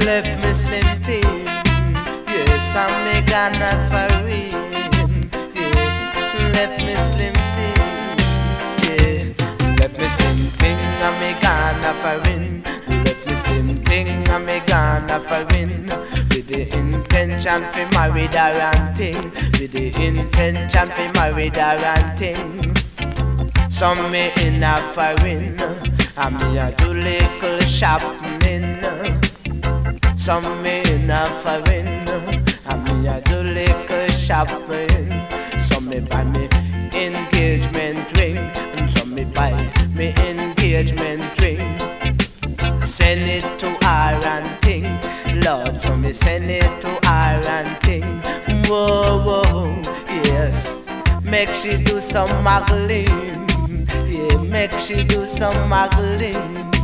left me slim thing. Yes, I'm a Ghana foreign. Yes, left me slim thing. Yeah, left me slim thing. I'm a Ghana foreign. Left me slim thing. I'm a Ghana foreign. With the intention for married and thing. With the intention for married and thing. Some me in a foreign. And me a do little shopping. Some me in a foreign. And me a do little shopping. Some me buy me engagement ring. And some me buy me engagement ring. Send it to her and thing. Lord, so me send it to her and thing. Whoa, whoa, yes. Make she do some muggling. Yeah, make she do some muggling.